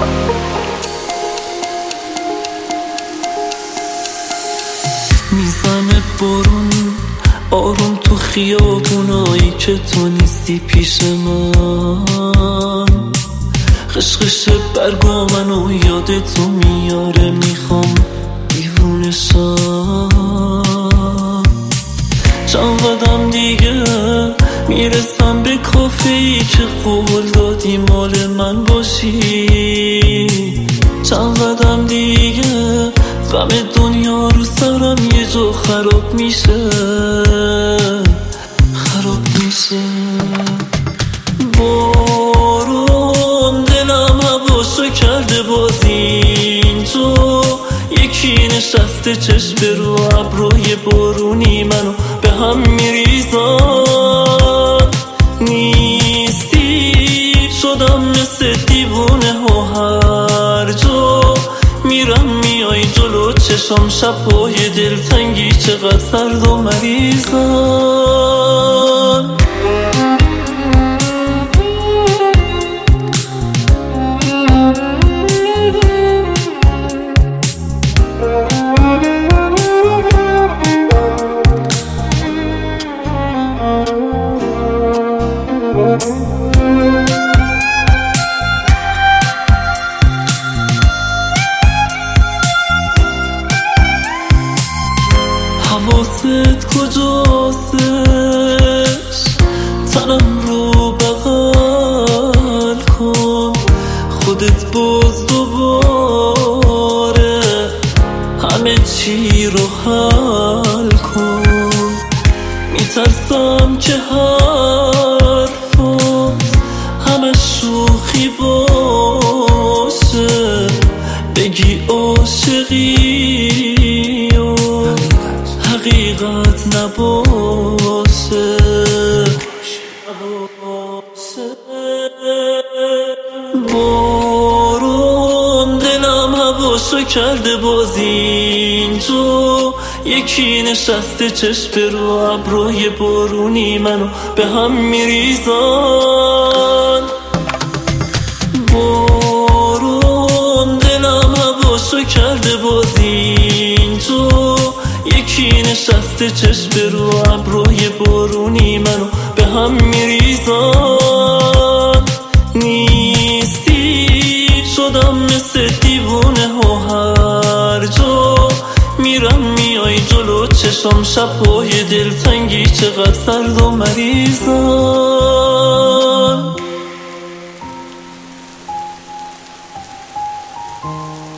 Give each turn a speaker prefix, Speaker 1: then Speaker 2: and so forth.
Speaker 1: میزنه بارون آروم تو خیابونایی که تو نیستی پیش من، قشقش برگا منو یادتو میاره، میخوام دیوونه شم. چند قدم دیگه میرسم به کافه‌ای که قول دادی مال من باشی. چند قدم دیگه غم دنیا رو سرم یه جا خراب میشه، خراب میشه. بارون دلم هواشو کرده باز اینجا، یکی نشسته چشم رو ابروی بارونی منو به هم میریزن. نیستی شدم مثل دیوونه ها، هر جا میرم میای جلو چشم، شبهای دلتنگی چقدر سرد و مریضن. حواست کجاستش؟ تنم رو بغل کن، خودت باز دوباره همه چی رو حل کن. میترسم که حرفات همه شوخی باشه، بگی عاشقی و حقیقت نباشه. بارون دلم هواشو کرده باز اینجا، یکی نشسته چشم رو ابروی بارونی منو به هم میریزن. بارون دلم هواشو کرده باز اینجا، یکی نشسته چشم رو ابروی بارونی منو به هم میریزن. نیستی شدم مثل دیوونه ها، هر جا میرم میای جلو چشم، شبهای دلتنگی چقدر سرد و مریضن.